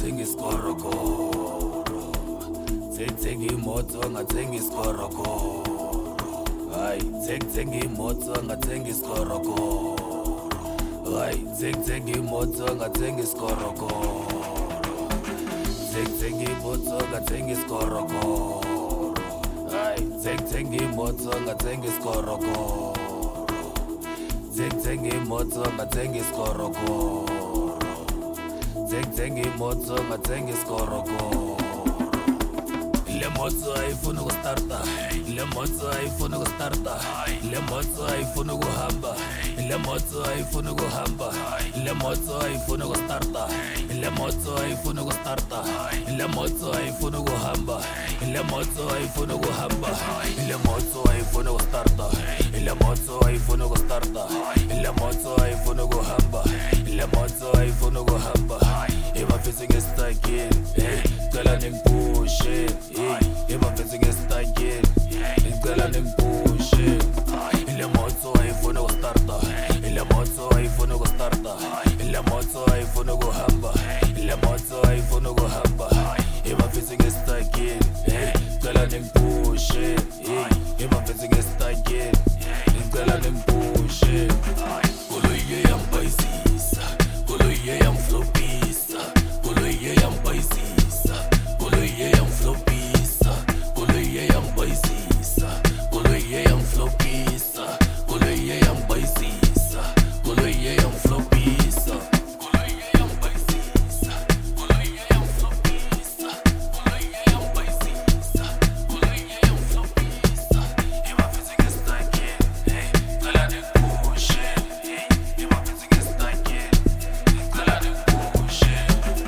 ngathenga isikorokoro. Thenga imoto ngathenga isikorokoro. Hayi, thenga imoto ngathenga isikorokoro. Hayi, thenga imoto ngathenga isikorokoro. Thenga imoto ngathenga isikorokoro. Hayi, thenga imoto ngathenga isikorokoro. Thenga imoto ngathenga isikorokoro. Thenga imoto ngathenga isikorokoro. Le moto ayifuna ukustarta, le moto ayifuna ukustarta, le moto ayifuna ukuhamba, le moto ayifuna ukuhamba, le moto ayifuna ukustarta, le moto ayifuna ukustarta, le moto ayifuna ukuhamba, le moto ayifuna ukuhamba, le moto ayifuna ukustarta, le moto ayifuna ukustarta, le moto ayifuna ukuhamba, le moto ayifuna ukuhamba. Imafisi ngestakini, cela ningipushe. Imafisi ngestakini, cela ningipushe. Le moto ayifuna ukustarta, le moto ayifuna ukustarta, le moto ayifuna ukuhamba, le moto ayifuna ukuhamba. Imafisi ngestakini, cela ningipushe. Imafisi ngestakini, cela ningipushe. Koloye yambayisisa, koloye yamflopisa, koloye yambayisisa, koloye yamflopisa, koloye yambayisisa, koloye yamflopisa, koloye yambayisisa, koloye yamflopisa, koloye yambayisisa, koloye yamflopisa, koloye yambayisisa, koloye yamflopisa. Imafisi ngestakini, cela ningipushe. Imafisi ngestakini, cela ningipushe.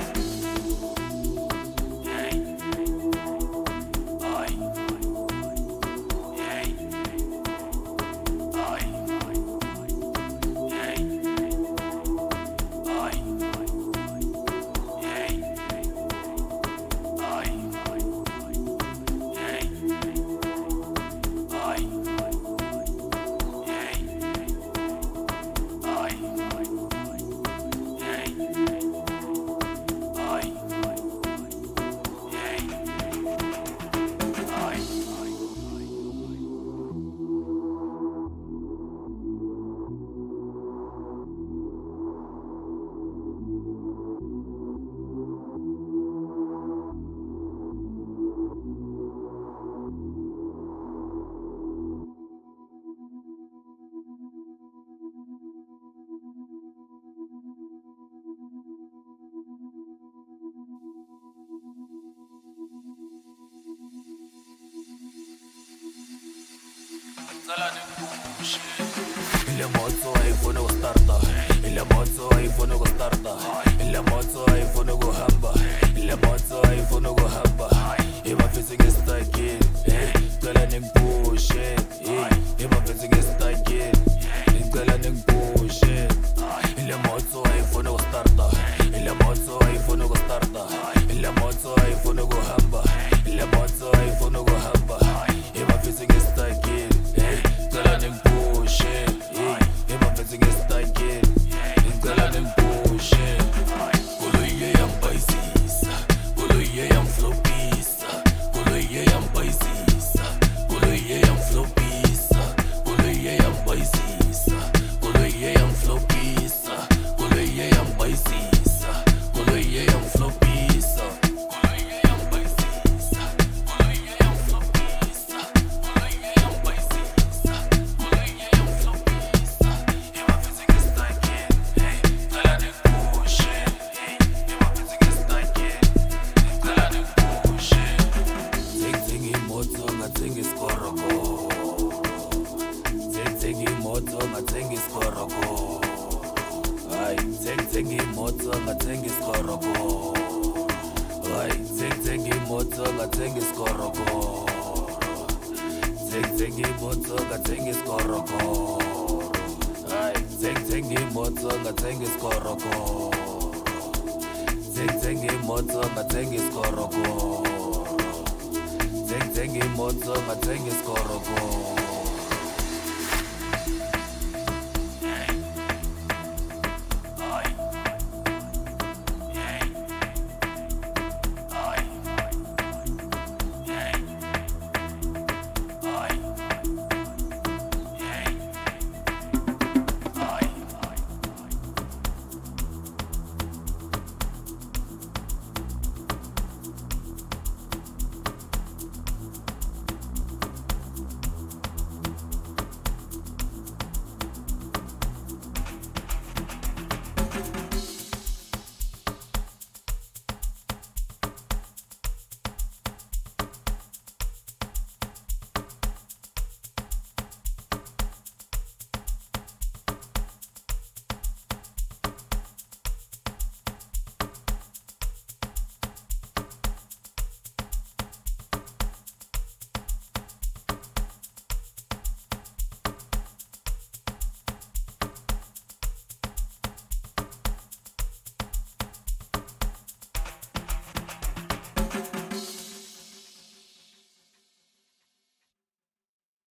Le moto ayifuna ukustarta, le moto ayifuna ukustarta, le moto ayifuna ukuhamba, le moto ayifuna ukuhamba. Imafisi ngestakini, cela ningipushe. Imafisi ngestakini, cela ningipushe. Le moto ayifuna ukustarta, le moto ayifuna ukustarta, le moto ayifuna ukuhamba, le moto ayifuna ukuhamba. Imafisi ngestakini, cela ningipushe. Imafisi ngestakini, cela ningipushe. Koloye yambayisisa, koloye yamflopisa, koloye yambayisisa, koloye yamflopisa, koloye yambayisisa, koloye yamflopisa, koloye yambayisisa, koloye yamflopisa, koloye yambayisisa, koloye yamflopisa, koloye yambayisisa, koloye yamflopisa. Imafisi ngestakini, cela ningipushe. Imafisi ngestakini, cela ningipushe. Thenga imoto ngathenga isikorokoro. Thenga imoto ngathenga isikorokoro. Hayi, thenga imoto ngathenga isikorokoro. Hayi, thenga imoto ngathenga isikorokoro. Thenga imoto ngathenga isikorokoro. Hayi, thenga imoto ngathenga isikorokoro. Thenga imoto ngathenga isikorokoro. Thenga imoto ngathenga isikorokoro.